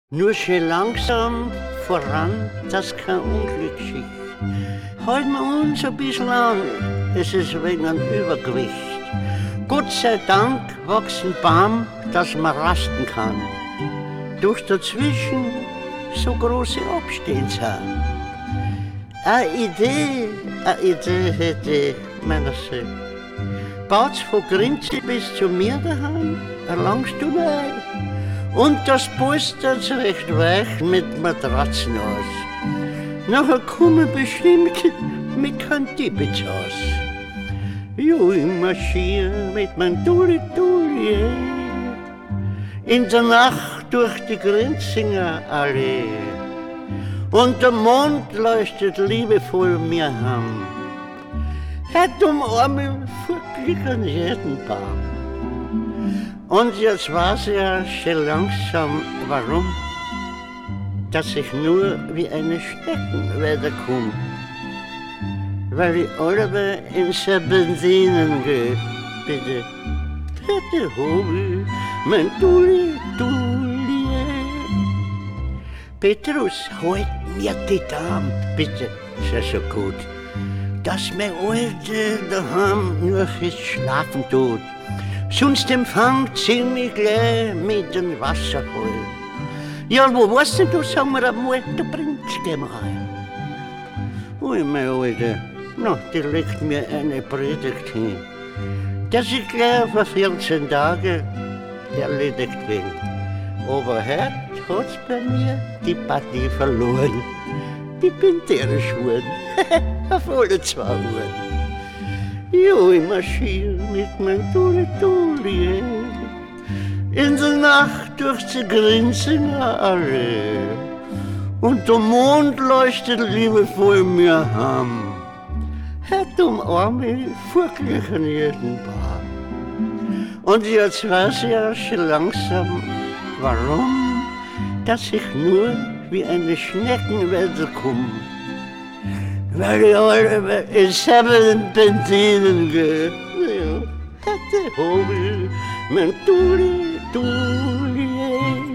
Nur schön langsam voran, dass kein Unglück schicht. Halten wir uns ein bisschen an, es ist wegen einem Übergewicht. Gott sei Dank wächst ein Baum, dass man rasten kann. Durch dazwischen so große Abstände. Eine Idee hätte meiner Seele. Baut's von Grinze bis zu mir daheim, erlangst du nein. Und das polstert's recht weich mit Matratzen aus. Nachher kommen bestimmt mit kein Tippitz aus. Jo, ich marschier mit mein Dulli-Dulli in der Nacht durch die Grinzinger Allee. Und der Mond leuchtet liebevoll mir heim. Heute umarme wirklich an jeden Baum. Und jetzt weiß ich ja schon langsam, warum, dass ich nur wie eine Stecken weiterkomme. Weil ich alle in Serpentinen gehe, bitte. Bitte, Hobi, mein Dulli-Dulli. Petrus, halt mir die Dame, bitte, sei so gut, dass mein Alte daheim nur fürs Schlafen tut. Sonst empfangt sie mich gleich mit dem Wasserfall. Ja, wo warst denn du, sag mir einmal, du bringst geh mal rein. Ui, mein Alte, na, die legt mir eine Predigt hin, dass ich gleich auf 14 Tage erledigt bin. Aber heute hat's bei mir die Partie verloren. Ich bin tierisch geworden, auf alle 2 Uhr. Jo, ich marschier mit mein Dulli-Dulli in der Nacht durch die Grinzinger Allee. Und der Mond leuchtet liebevoll mir heim. Heute umarme ich wirklich an jeden Baum. Und jetzt weiß ich ja schon langsam, warum, dass ich nur wie eine Schnecken weiterkomme. Weil ich alle in Serpentinen gehe. Ja, hatte Hobel, mein Dulli-Dulli.